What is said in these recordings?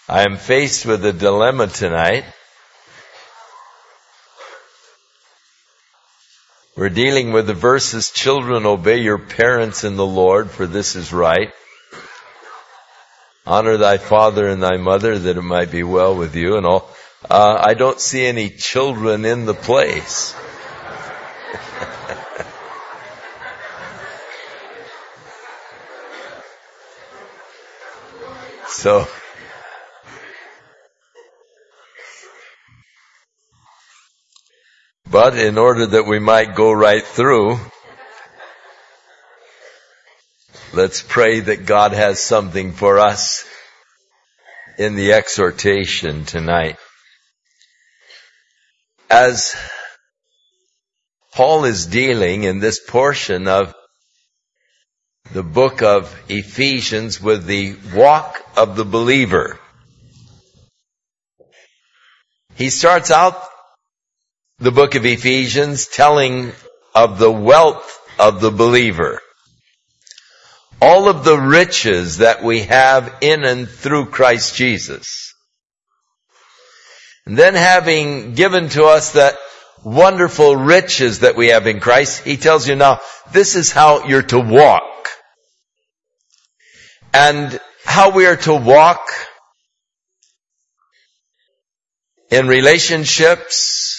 I am faced with a dilemma tonight. We're dealing with the verses, children, obey your parents in the Lord, for this is right. Honor thy father and thy mother, that it might be well with you, and all. I don't see any children in the place. But in order that we might go right through, let's pray that God has something for us in the exhortation tonight. As Paul is dealing in this portion of the book of Ephesians with the walk of the believer, he starts out the book of Ephesians telling of the wealth of the believer. All of the riches that we have in and through Christ Jesus. And then having given to us that wonderful riches that we have in Christ, he tells you now, this is how you're to walk. And how we are to walk in relationships.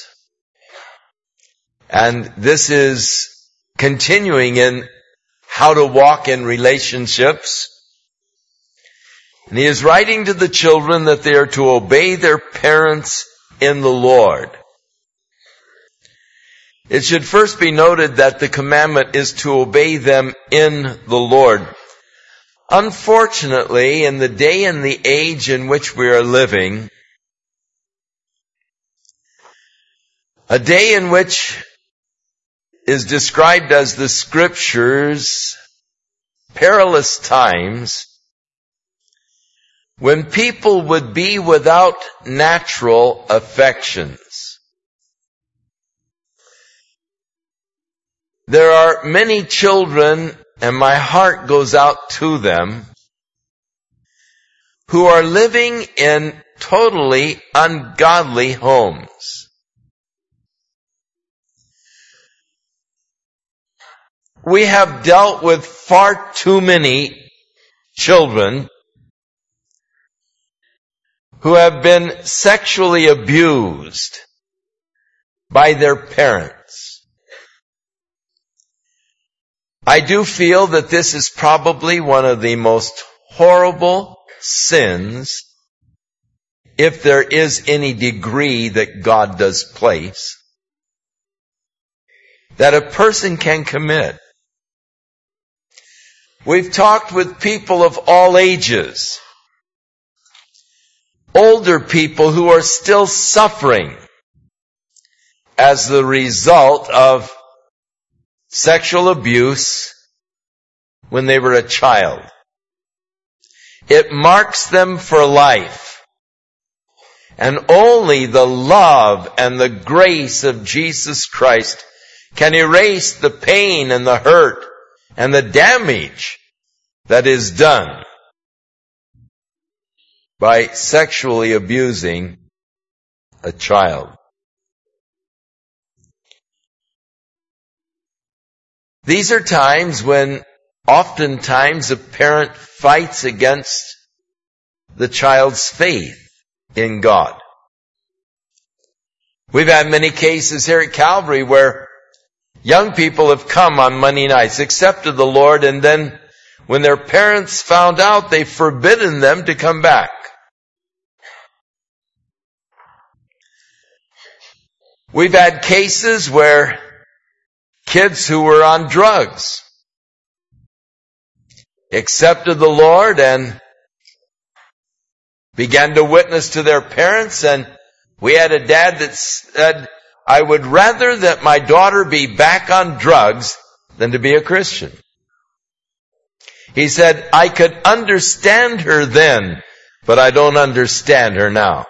And this is continuing in how to walk in relationships. And he is writing to the children that they are to obey their parents in the Lord. It should first be noted that the commandment is to obey them in the Lord. Unfortunately, in the day and the age in which we are living, a day in which is described as the Scriptures, perilous times, when people would be without natural affections. There are many children, and my heart goes out to them, who are living in totally ungodly homes. We have dealt with far too many children who have been sexually abused by their parents. I do feel that this is probably one of the most horrible sins, if there is any degree that God does place, that a person can commit. We've talked with people of all ages, older people who are still suffering as the result of sexual abuse when they were a child. It marks them for life. And only the love and the grace of Jesus Christ can erase the pain and the hurt and the damage that is done by sexually abusing a child. These are times when oftentimes a parent fights against the child's faith in God. We've had many cases here at Calvary where young people have come on Monday nights, accepted the Lord, and then when their parents found out, they've forbidden them to come back. We've had cases where kids who were on drugs accepted the Lord and began to witness to their parents, and we had a dad that said, I would rather that my daughter be back on drugs than to be a Christian. He said, I could understand her then, but I don't understand her now.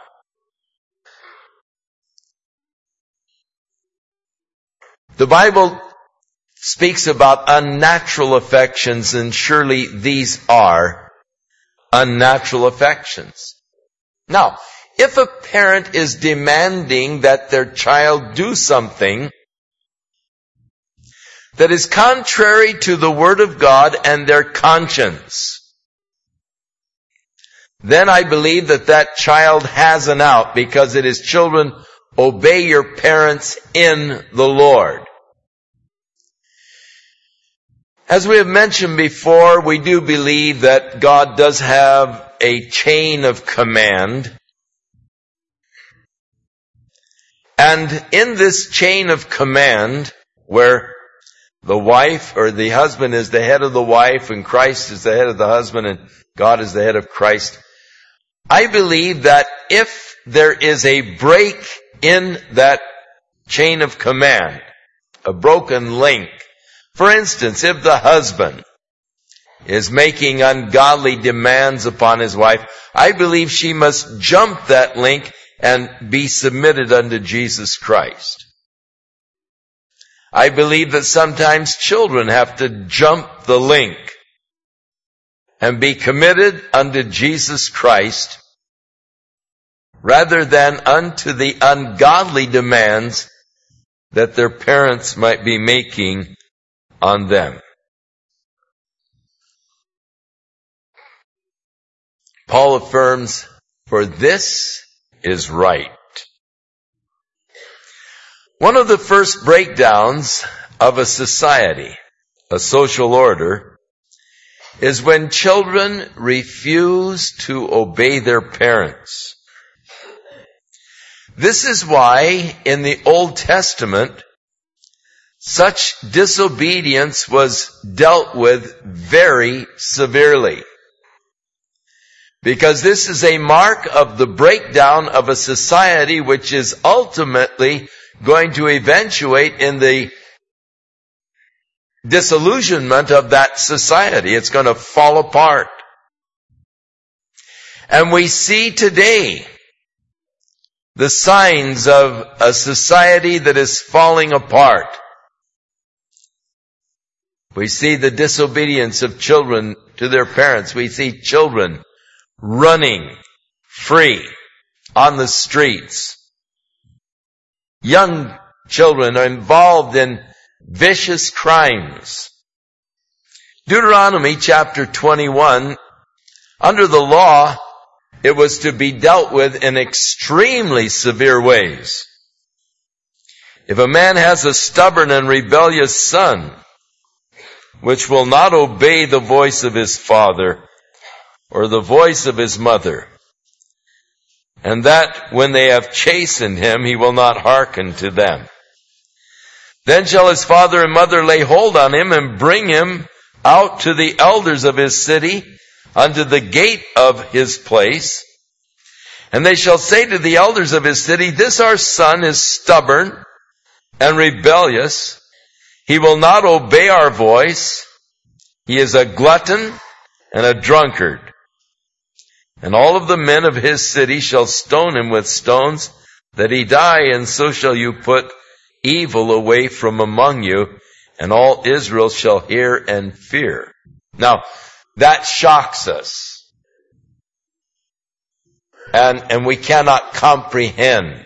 The Bible speaks about unnatural affections, and surely these are unnatural affections. Now, if a parent is demanding that their child do something that is contrary to the Word of God and their conscience, then I believe that that child has an out, because it is, children, obey your parents in the Lord. As we have mentioned before, we do believe that God does have a chain of command. And in this chain of command, where the wife or the husband is the head of the wife and Christ is the head of the husband and God is the head of Christ, I believe that if there is a break in that chain of command, a broken link, for instance, if the husband is making ungodly demands upon his wife, I believe she must jump that link and be submitted unto Jesus Christ. I believe that sometimes children have to jump the link and be committed unto Jesus Christ rather than unto the ungodly demands that their parents might be making on them. Paul affirms, for this is right. One of the first breakdowns of a society, a social order, is when children refuse to obey their parents. This is why in the Old Testament, such disobedience was dealt with very severely. Because this is a mark of the breakdown of a society which is ultimately going to eventuate in the disillusionment of that society. It's going to fall apart. And we see today the signs of a society that is falling apart. We see the disobedience of children to their parents. We see children running free on the streets. Young children are involved in vicious crimes. Deuteronomy chapter 21, under the law, it was to be dealt with in extremely severe ways. If a man has a stubborn and rebellious son, which will not obey the voice of his father or the voice of his mother, and that when they have chastened him, he will not hearken to them, then shall his father and mother lay hold on him and bring him out to the elders of his city, unto the gate of his place. And they shall say to the elders of his city, this our son is stubborn and rebellious. He will not obey our voice. He is a glutton and a drunkard. And all of the men of his city shall stone him with stones, that he die, and so shall you put evil away from among you, and all Israel shall hear and fear. Now, that shocks us. And we cannot comprehend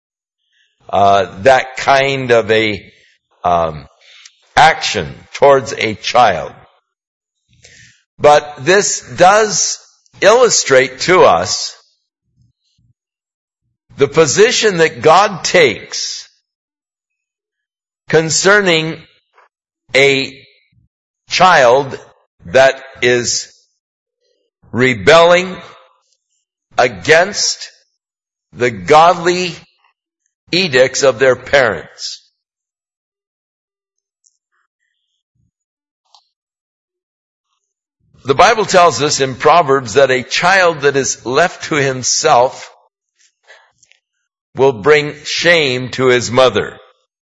that kind of a action towards a child. But this does illustrate to us the position that God takes concerning a child that is rebelling against the godly edicts of their parents. The Bible tells us in Proverbs that a child that is left to himself will bring shame to his mother.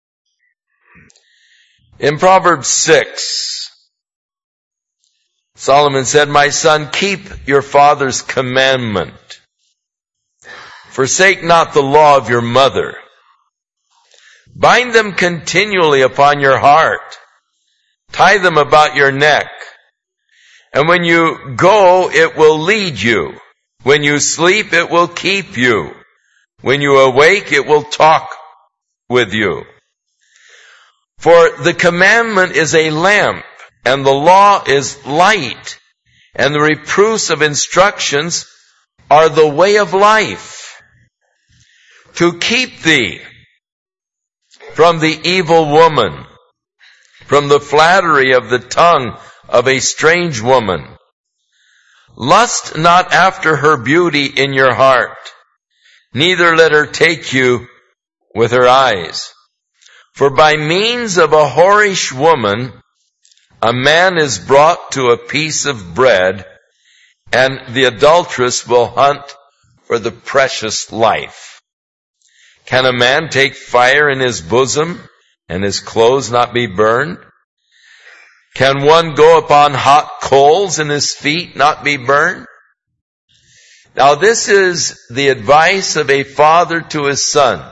In Proverbs 6, Solomon said, my son, keep your father's commandment. Forsake not the law of your mother. Bind them continually upon your heart. Tie them about your neck. And when you go, it will lead you. When you sleep, it will keep you. When you awake, it will talk with you. For the commandment is a lamp, and the law is light, and the reproofs of instructions are the way of life, to keep thee from the evil woman, from the flattery of the tongue of a strange woman. Lust not after her beauty in your heart, neither let her take you with her eyes. For by means of a whorish woman, a man is brought to a piece of bread, and the adulteress will hunt for the precious life. Can a man take fire in his bosom, and his clothes not be burned? Can one go upon hot coals and his feet not be burned? Now this is the advice of a father to his son.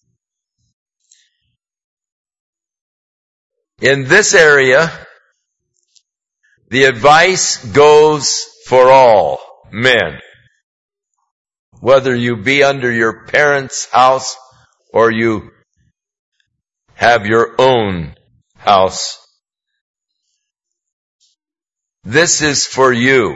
In this area, the advice goes for all men. Whether you be under your parents' house or you have your own house. This is for you.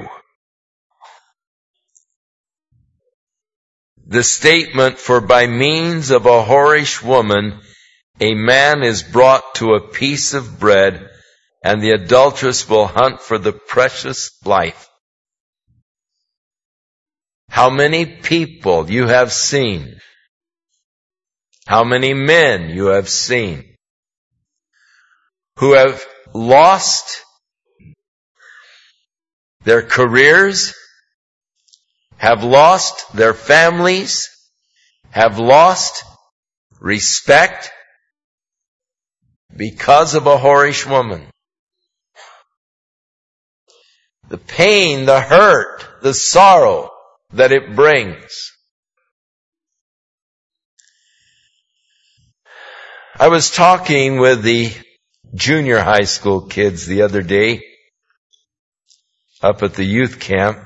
The statement, for by means of a whorish woman, a man is brought to a piece of bread, and the adulteress will hunt for the precious life. How many people you have seen, how many men you have seen who have lost their careers, have lost their families, have lost respect because of a whorish woman. The pain, the hurt, the sorrow that it brings. I was talking with the junior high school kids the other day up at the youth camp.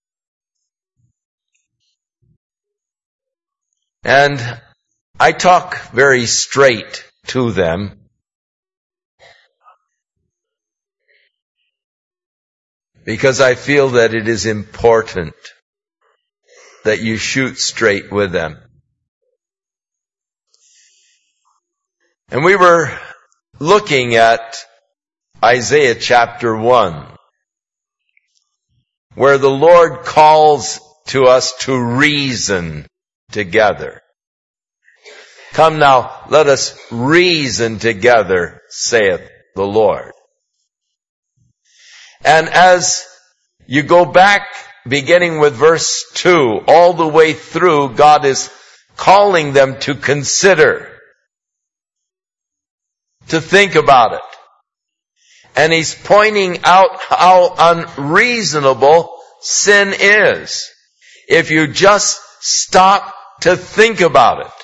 And I talk very straight to them. Because I feel that it is important that you shoot straight with them. And we were looking at Isaiah chapter 1, where the Lord calls to us to reason together. Come now, let us reason together, saith the Lord. And as you go back, beginning with verse 2, all the way through, God is calling them to consider, to think about it. And He's pointing out how unreasonable sin is if you just stop to think about it.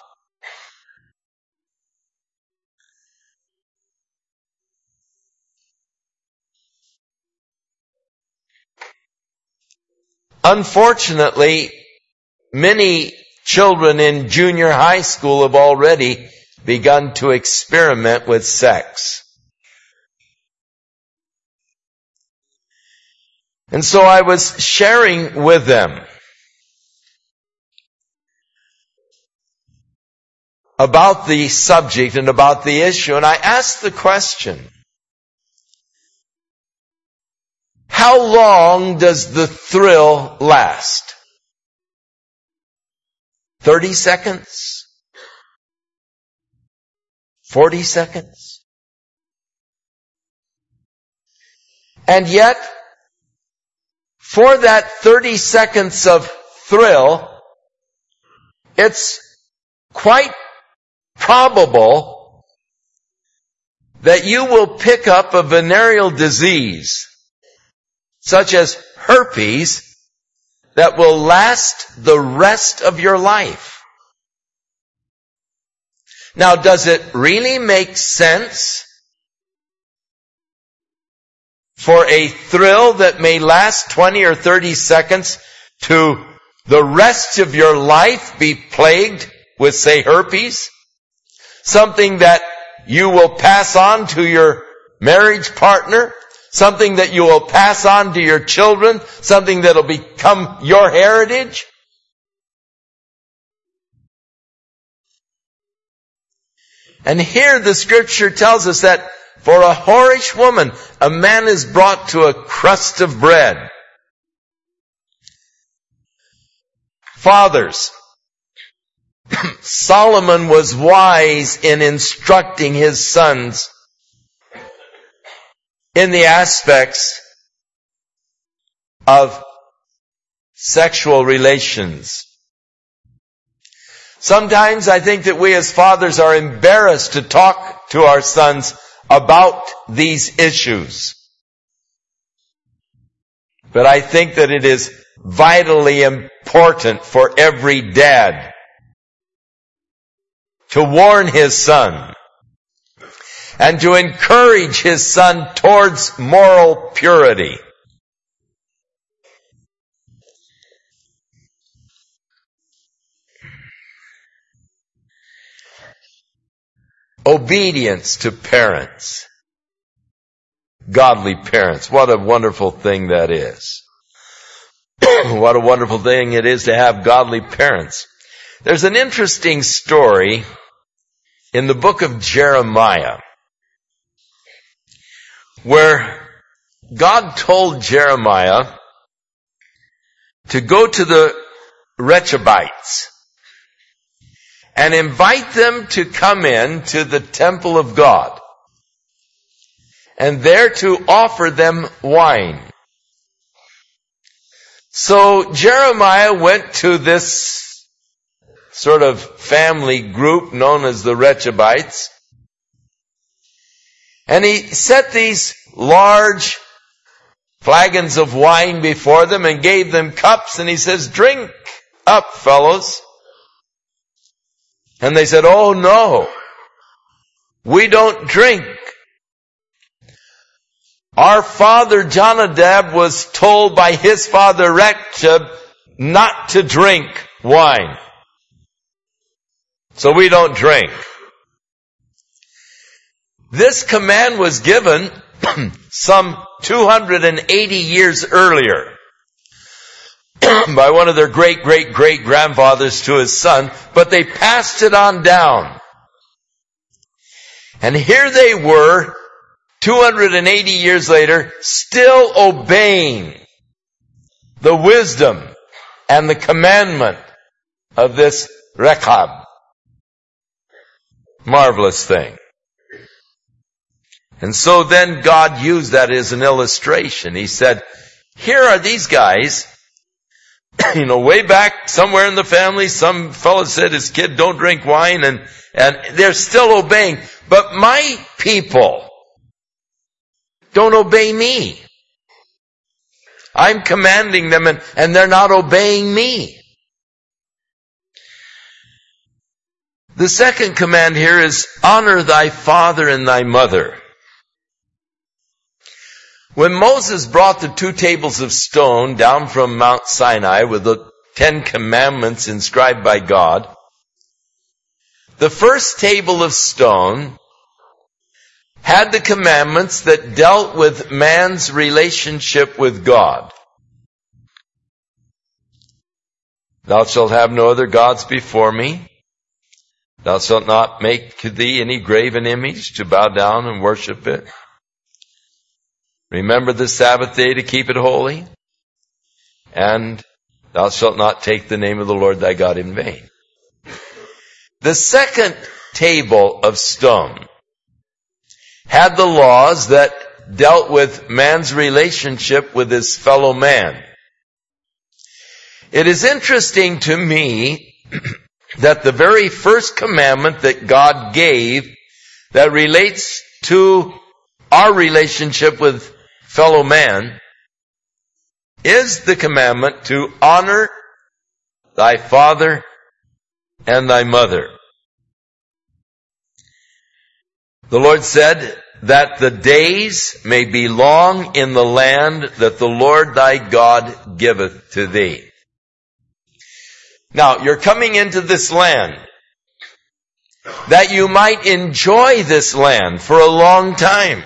Unfortunately, many children in junior high school have already begun to experiment with sex. And so I was sharing with them about the subject and about the issue, and I asked the question, how long does the thrill last? 30 seconds? 40 seconds? And yet, for that 30 seconds of thrill, it's quite probable that you will pick up a venereal disease, such as herpes, that will last the rest of your life. Now, does it really make sense for a thrill that may last 20 or 30 seconds to the rest of your life be plagued with, say, herpes? Something that you will pass on to your marriage partner? Something that you will pass on to your children? Something that will become your heritage? And here the scripture tells us that for a whorish woman, a man is brought to a crust of bread. Fathers, Solomon was wise in instructing his sons in the aspects of sexual relations. Sometimes I think that we as fathers are embarrassed to talk to our sons about these issues. But I think that it is vitally important for every dad to warn his son and to encourage his son towards moral purity. Obedience to parents. Godly parents. What a wonderful thing that is. What a wonderful thing it is to have godly parents. There's an interesting story in the book of Jeremiah where God told Jeremiah to go to the Rechabites and invite them to come in to the temple of God and there to offer them wine. So Jeremiah went to this sort of family group known as the Rechabites, and he set these large flagons of wine before them and gave them cups, and he says, "Drink up, fellows." And they said, "Oh no, we don't drink. Our father Jonadab was told by his father Rechab not to drink wine. So we don't drink." This command was given some 280 years earlier by one of their great-great-great-grandfathers to his son, but they passed it on down. And here they were, 280 years later, still obeying the wisdom and the commandment of this Rechab. Marvelous thing. And so then God used that as an illustration. He said, here are these guys, way back somewhere in the family, some fellow said his kid don't drink wine, and they're still obeying. But my people don't obey me. I'm commanding them and they're not obeying me. The second command here is honor thy father and thy mother. When Moses brought the 2 tables of stone down from Mount Sinai with the 10 commandments inscribed by God, the first table of stone had the commandments that dealt with man's relationship with God. Thou shalt have no other gods before me. Thou shalt not make to thee any graven image to bow down and worship it. Remember the Sabbath day to keep it holy. And thou shalt not take the name of the Lord thy God in vain. The second table of stone had the laws that dealt with man's relationship with his fellow man. It is interesting to me that the very first commandment that God gave that relates to our relationship with fellow man is the commandment to honor thy father and thy mother. The Lord said that the days may be long in the land that the Lord thy God giveth to thee. Now, you're coming into this land that you might enjoy this land for a long time.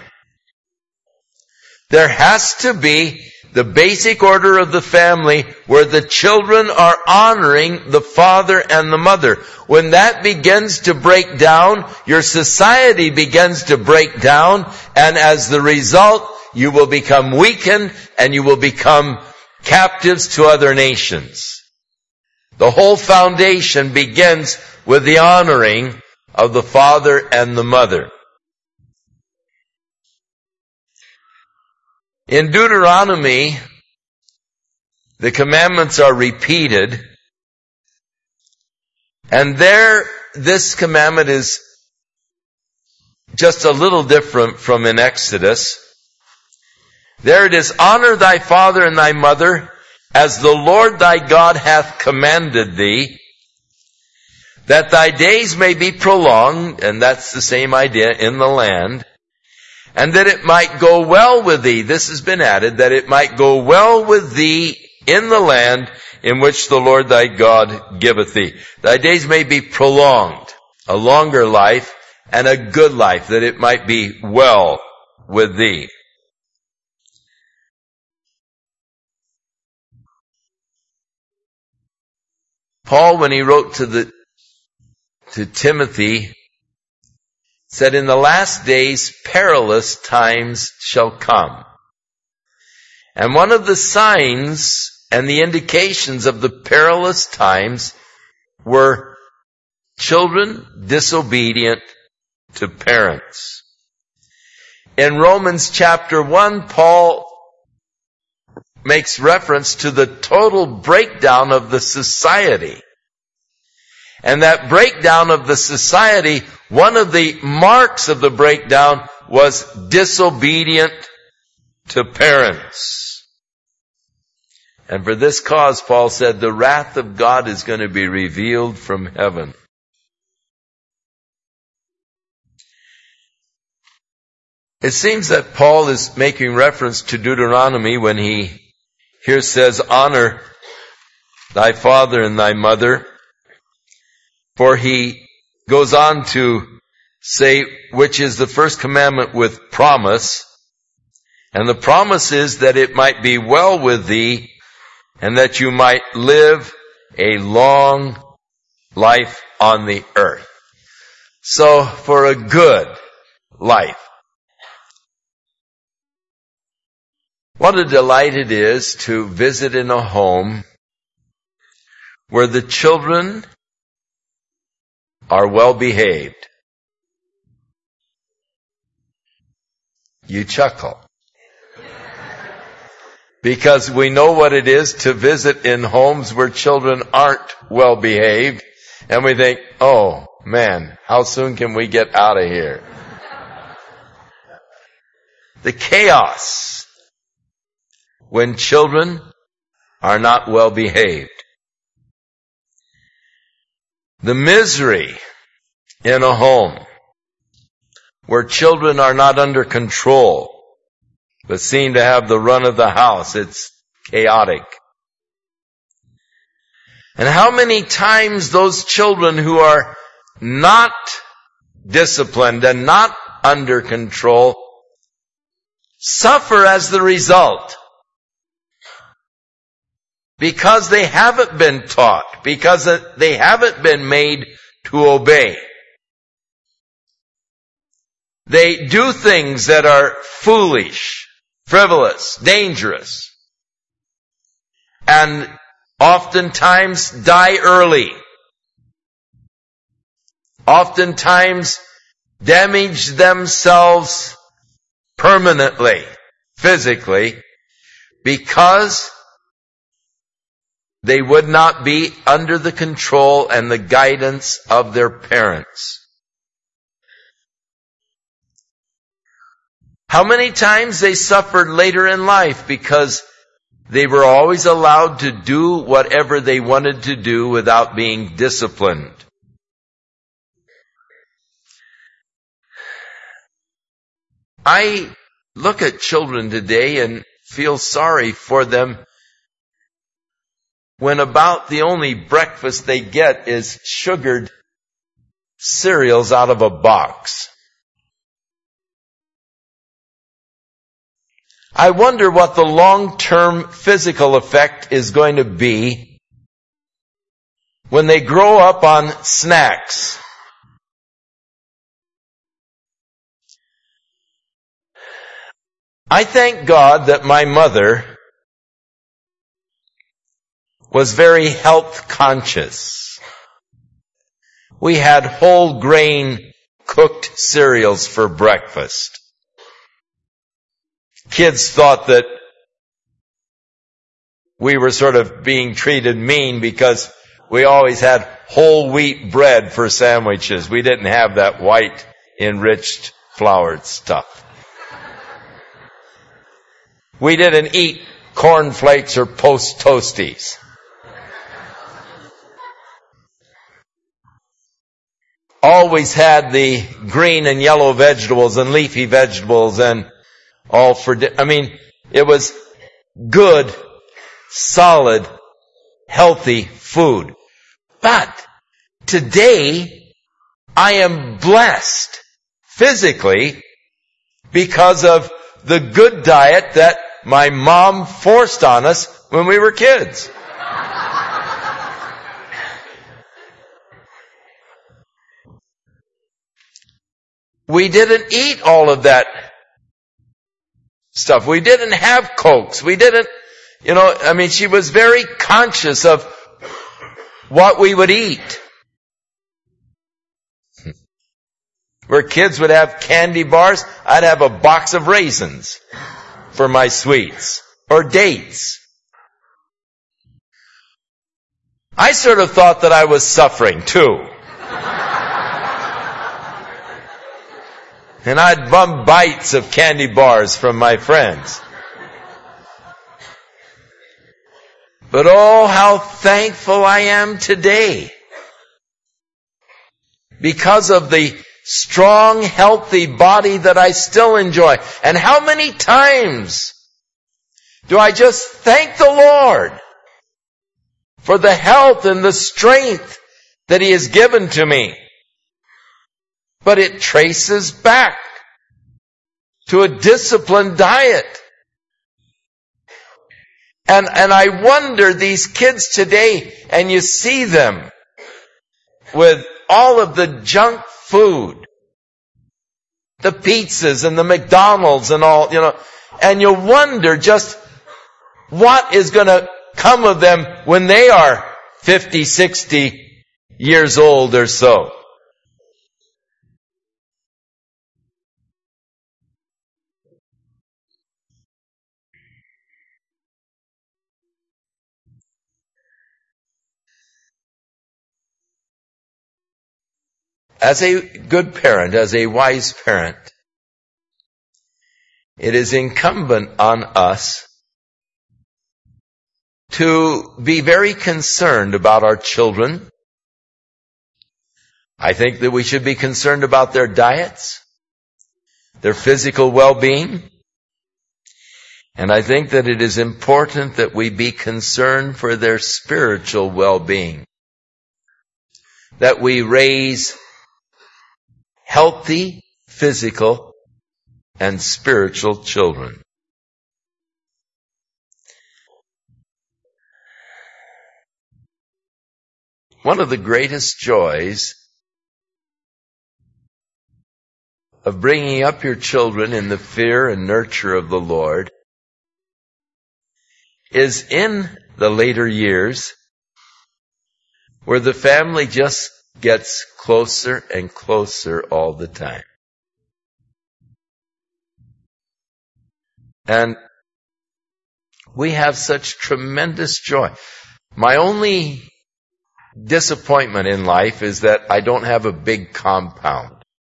There has to be the basic order of the family where the children are honoring the father and the mother. When that begins to break down, your society begins to break down, and as the result, you will become weakened and you will become captives to other nations. The whole foundation begins with the honoring of the father and the mother. In Deuteronomy, the commandments are repeated, and there, this commandment is just a little different from in Exodus. There it is, honor thy father and thy mother, as the Lord thy God hath commanded thee, that thy days may be prolonged, and that's the same idea, in the land, and that it might go well with thee. This has been added, that it might go well with thee in the land in which the Lord thy God giveth thee. Thy days may be prolonged, a longer life, and a good life, that it might be well with thee. Paul, when he wrote to Timothy, said, in the last days perilous times shall come. And one of the signs and the indications of the perilous times were children disobedient to parents. In Romans chapter 1, Paul makes reference to the total breakdown of the society. And that breakdown of the society, one of the marks of the breakdown was disobedient to parents. And for this cause, Paul said, the wrath of God is going to be revealed from heaven. It seems that Paul is making reference to Deuteronomy when he here says, honor thy father and thy mother. For he goes on to say, which is the first commandment with promise. And the promise is that it might be well with thee, and that you might live a long life on the earth. So, for a good life. What a delight it is to visit in a home where the children are well behaved. You chuckle. Because we know what it is to visit in homes where children aren't well behaved, and we think, oh man, how soon can we get out of here? The chaos when children are not well behaved. The misery in a home where children are not under control, but seem to have the run of the house. It's chaotic. And how many times those children who are not disciplined and not under control suffer as the result. Because they haven't been taught, because they haven't been made to obey. They do things that are foolish, frivolous, dangerous, and oftentimes die early. Oftentimes damage themselves permanently, physically, because they would not be under the control and the guidance of their parents. How many times they suffered later in life because they were always allowed to do whatever they wanted to do without being disciplined. I look at children today and feel sorry for them when about the only breakfast they get is sugared cereals out of a box. I wonder what the long-term physical effect is going to be when they grow up on snacks. I thank God that my mother was very health conscious. We had whole grain cooked cereals for breakfast. Kids thought that we were sort of being treated mean because we always had whole wheat bread for sandwiches. We didn't have that white enriched floured stuff. We didn't eat cornflakes or Post Toasties. Always had the green and yellow vegetables and leafy vegetables and all it was good, solid, healthy food. But today, I am blessed physically because of the good diet that my mom forced on us when we were kids. We didn't eat all of that stuff. We didn't have Cokes. We didn't, she was very conscious of what we would eat. Where kids would have candy bars, I'd have a box of raisins for my sweets. Or dates. I sort of thought that I was suffering too. And I'd bum bites of candy bars from my friends. But oh, how thankful I am today. Because of the strong, healthy body that I still enjoy. And how many times do I just thank the Lord for the health and the strength that He has given to me? But it traces back to a disciplined diet. And I wonder, these kids today, and you see them with all of the junk food, the pizzas and the McDonald's and all, and you wonder just what is going to come of them when they are 50, 60 years old or so. As a good parent, as a wise parent, it is incumbent on us to be very concerned about our children. I think that we should be concerned about their diets, their physical well-being, and I think that it is important that we be concerned for their spiritual well-being, that we raise healthy, physical, and spiritual children. One of the greatest joys of bringing up your children in the fear and nurture of the Lord is in the later years where the family just gets closer and closer all the time. And we have such tremendous joy. My only disappointment in life is that I don't have a big compound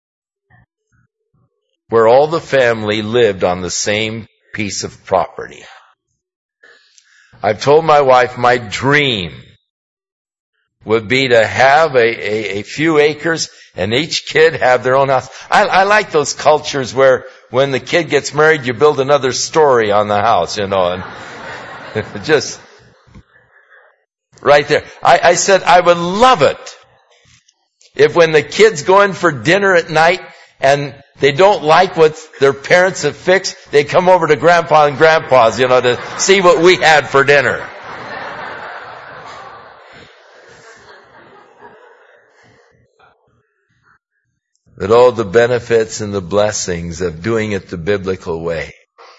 where all the family lived on the same piece of property. I've told my wife my dream would be to have a few acres and each kid have their own house. I like those cultures where when the kid gets married, you build another story on the house, and just right there. I said I would love it if when the kids go in for dinner at night and they don't like what their parents have fixed, they come over to Grandpa and Grandpa's, to see what we had for dinner. But all the benefits and the blessings of doing it the biblical way.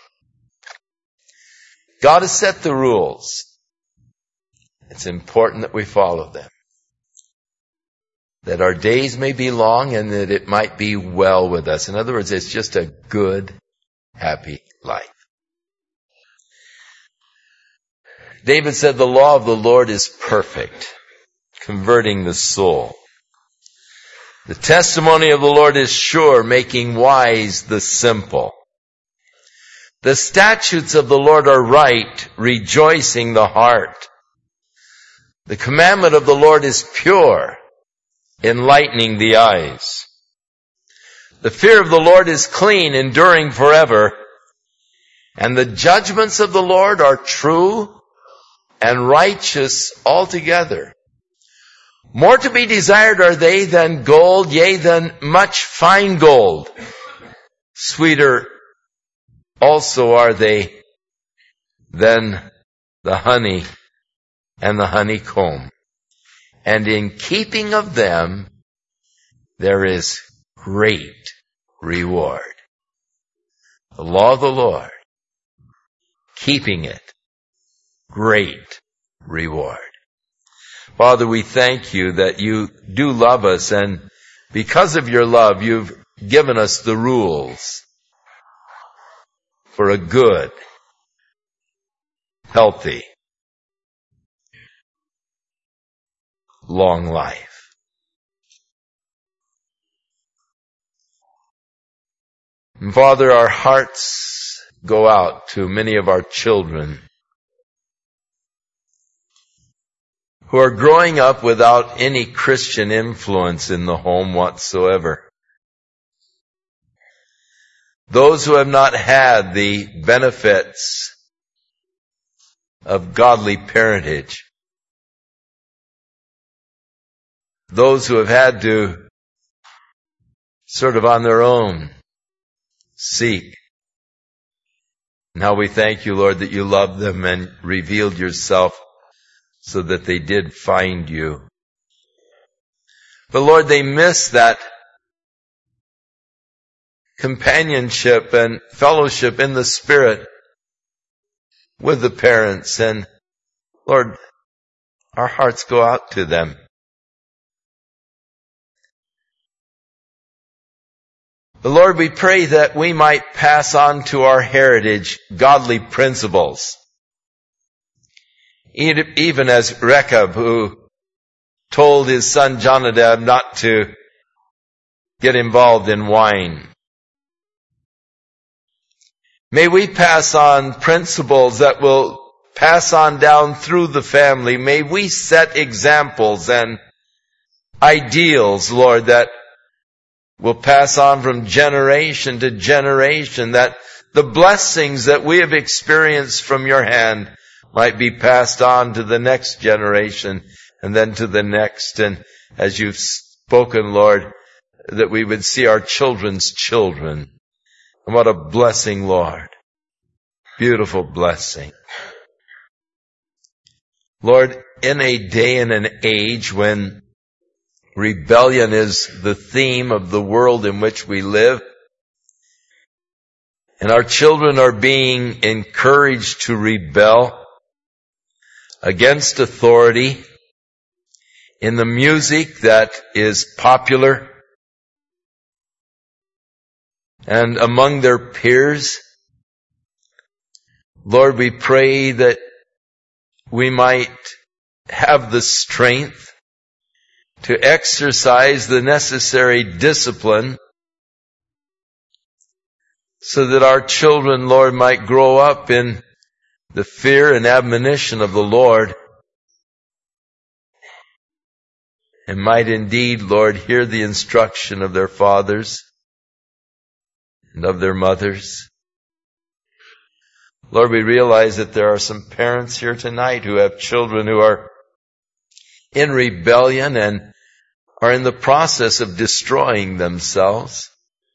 God has set the rules. It's important that we follow them. That our days may be long and that it might be well with us. In other words, it's just a good, happy life. David said, the law of the Lord is perfect, converting the soul. The testimony of the Lord is sure, making wise the simple. The statutes of the Lord are right, rejoicing the heart. The commandment of the Lord is pure, enlightening the eyes. The fear of the Lord is clean, enduring forever. And the judgments of the Lord are true and righteous altogether. More to be desired are they than gold, yea, than much fine gold. Sweeter also are they than the honey and the honeycomb. And in keeping of them, there is great reward. The law of the Lord, keeping it, great reward. Father, we thank you that you do love us, and because of your love, you've given us the rules for a good, healthy, long life. And Father, our hearts go out to many of our children who are growing up without any Christian influence in the home whatsoever. Those who have not had the benefits of godly parentage. Those who have had to sort of on their own seek. Now we thank you, Lord, that you loved them and revealed yourself so that they did find you. But Lord, they miss that companionship and fellowship in the Spirit with the parents. And Lord, our hearts go out to them. But Lord, we pray that we might pass on to our heritage godly principles. Even as Rechab, who told his son Jonadab not to get involved in wine. May we pass on principles that will pass on down through the family. May we set examples and ideals, Lord, that will pass on from generation to generation, that the blessings that we have experienced from your hand might be passed on to the next generation and then to the next. And as you've spoken, Lord, that we would see our children's children. And what a blessing, Lord. Beautiful blessing. Lord, in a day and an age when rebellion is the theme of the world in which we live, and our children are being encouraged to rebel against authority in the music that is popular and among their peers. Lord, we pray that we might have the strength to exercise the necessary discipline so that our children, Lord, might grow up in the fear and admonition of the Lord, and might indeed, Lord, hear the instruction of their fathers and of their mothers. Lord, we realize that there are some parents here tonight who have children who are in rebellion and are in the process of destroying themselves.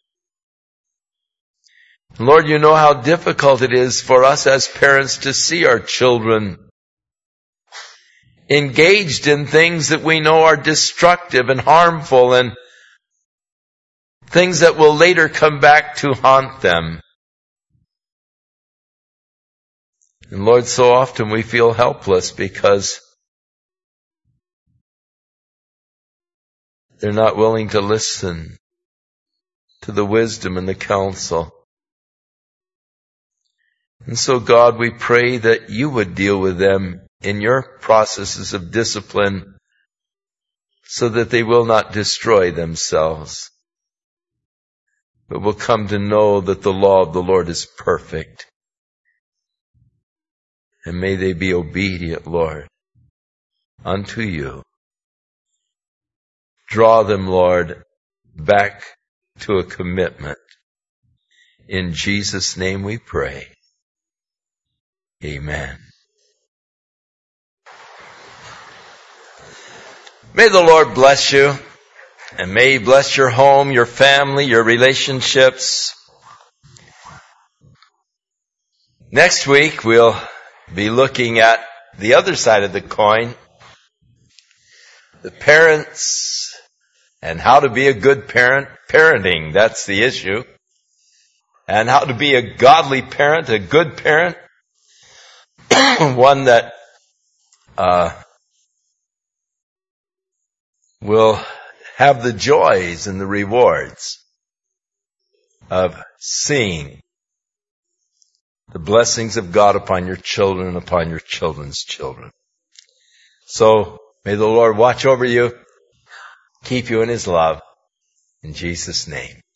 Lord, you know how difficult it is for us as parents to see our children engaged in things that we know are destructive and harmful and things that will later come back to haunt them. And Lord, so often we feel helpless because they're not willing to listen to the wisdom and the counsel. And so, God, we pray that you would deal with them in your processes of discipline so that they will not destroy themselves, but will come to know that the law of the Lord is perfect. And may they be obedient, Lord, unto you. Draw them, Lord, back to a commitment. In Jesus' name we pray. Amen. May the Lord bless you, and may He bless your home, your family, your relationships. Next week we'll be looking at the other side of the coin, the parents and how to be a good parent. Parenting, that's the issue. And how to be a godly parent, a good parent, one that will have the joys and the rewards of seeing the blessings of God upon your children and upon your children's children. So may the Lord watch over you, keep you in His love, in Jesus' name.